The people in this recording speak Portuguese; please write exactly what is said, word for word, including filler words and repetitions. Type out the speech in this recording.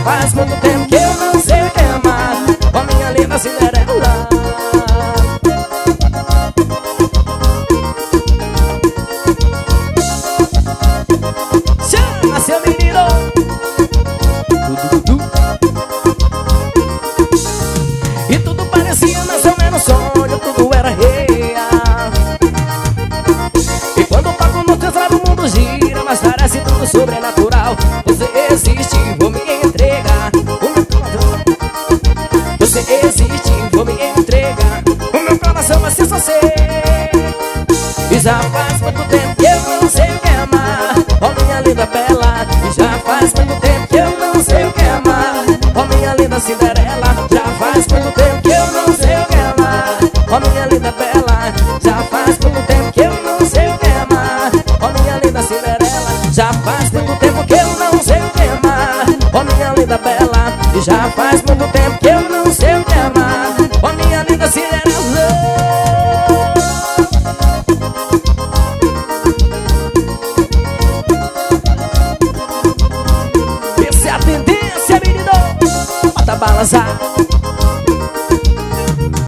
faz muito tempo que eu não sei o que amar. Ó minha linda Cinderela. Chama seu menino. E tudo parecia mais ou menos sonho, tudo era real. E quando toco no teu travo o mundo gira, mas parece tudo sobrenatural. Você existe, vou me entregar. O meu coração. Você existe, vou me entregar. O meu coração vai ser só seu. E já faz muito tempo que eu não sei o que amar. Ó minha linda bela. E já faz muito tempo que eu não sei o que amar. Ó minha linda Cinderela. Já faz muito tempo que eu não sei o que amar. Ó minha linda bela. Já faz muito tempo que eu não sei o que amar. Ó minha linda Cinderela. Já faz muito tempo que eu não sei o que amar. Ó minha linda bela. E já faz muito tempo que eu não sei o que amar. Ó minha linda Cinderela. Essa é a tendência, menino. Bota bala já.